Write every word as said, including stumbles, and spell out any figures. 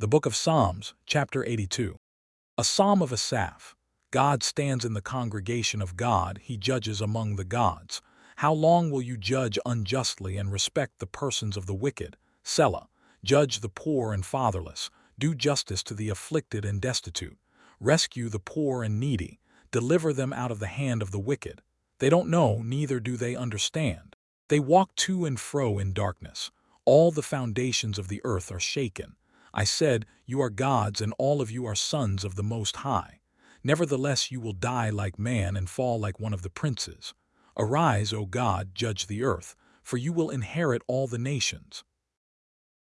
The Book of Psalms, chapter eighty-two. A psalm of Asaph. God stands in the congregation of God, he judges among the gods. How long will you judge unjustly and respect the persons of the wicked? Selah. Judge the poor and fatherless. Do justice to the afflicted and destitute. Rescue the poor and needy. Deliver them out of the hand of the wicked. They don't know, neither do they understand. They walk to and fro in darkness. All the foundations of the earth are shaken. I said, you are gods, and all of you are sons of the Most High. Nevertheless you will die like man and fall like one of the princes. Arise, O God, judge the earth, for you will inherit all the nations.